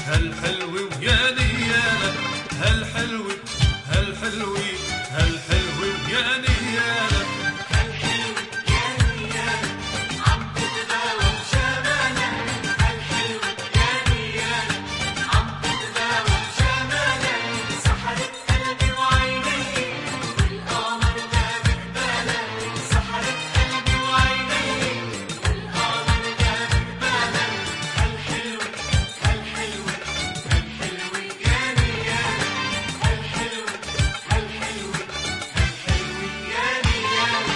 هالحلوة ويا نيالة، هالحلوة هالحلوة هالحلوة ويا نيالة، هالحلوة يا نيالة عم تتغاوى بجمالها، هالحلوة يا نيالة عم تتغاوى بجمالها، سحرت قلبي وعيني والقمر غاب قبالها، سحرت قلبي وعيني والقمر غاب قبالها، هالحلوة هالحلوة هالحلوة يا نيالة، هالحلوة هالحلوة هالحلوة يا نيالة.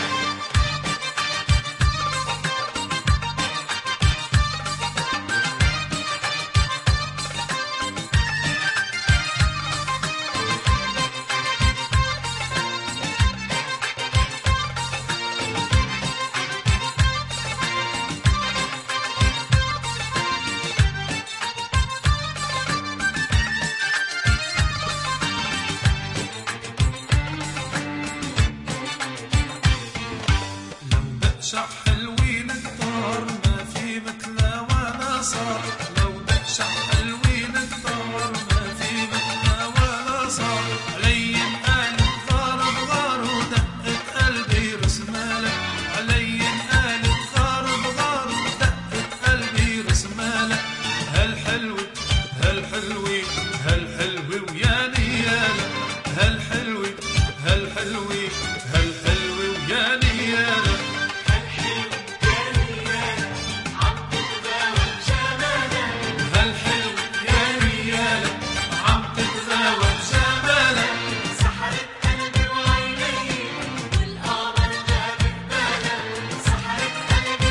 لو بقشع حلوين كتار ما في مثلها ولا صار، لو بقشع حلوين كتار ما في مثلها ولا صار، علي انقالت غار بغار ودقت قلبي رسمالك، علي انقالت غار بغار ودقت قلبي رسمالك، هالحلوة هالحلوة هالحلوة ويا نيالة، هالحلوة هالحلوة هالحلوة ويا نيالة، هالحلوة يا نيالة عم تتغاوى بجمالها، هالحلوة يا نيالة عم تتغاوى بجمالك، سحرت قلبي وعيني والقمر غاب قبالها، سحرت قلبي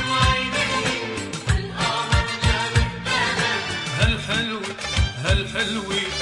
وعيني والقمر غاب قبالها. هالحلوة هالحلوة